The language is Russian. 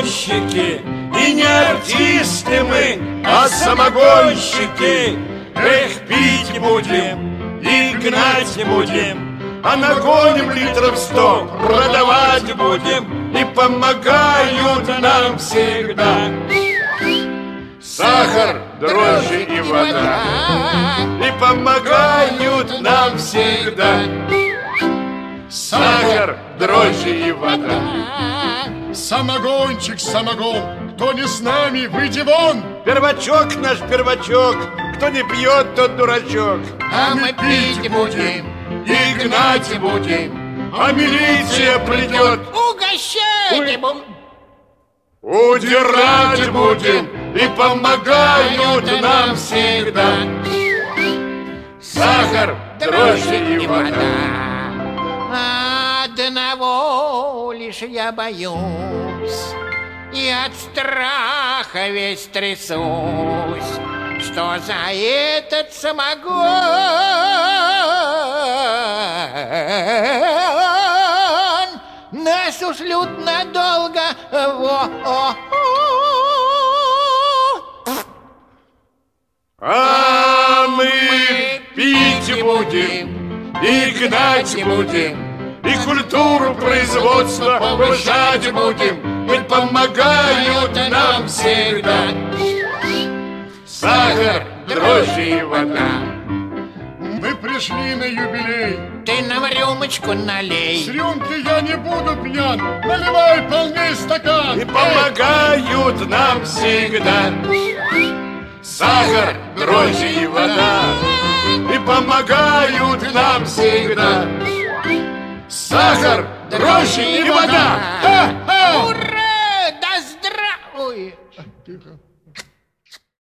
самогонщики, и не артисты мы, а самогонщики. Эх, пить будем и гнать будем, а нагоним литров 100, продавать будем, и помогают нам всегда сахар, дрожжи и вода, и помогают нам всегда сахар, дрожжи и вода. Самогончик, самогон, кто не с нами, выйди вон. Первачок наш первачок, кто не пьет, тот дурачок. А мы пить будем и гнать будем, а милиция придет, угощать будем, удирать будем, и помогают нам всегда сахар, дрожжи и вода. Одного лишь я боюсь, и от страха весь трясусь, что за этот самогон нас ушлют надолго. А мы пить будем и гнать будем, и культуру производства повышать будем, ведь помогают нам всегда сахар, дрожжи и вода. Мы пришли на юбилей. Ты нам рюмочку налей. С рюмки я не буду пьян. Наливай полный стакан. И помогают нам всегда сахар, дрожжи и вода. И помогают нам всегда сахар, дрожжи и вода. Ура! Да здравствуй! Тихо.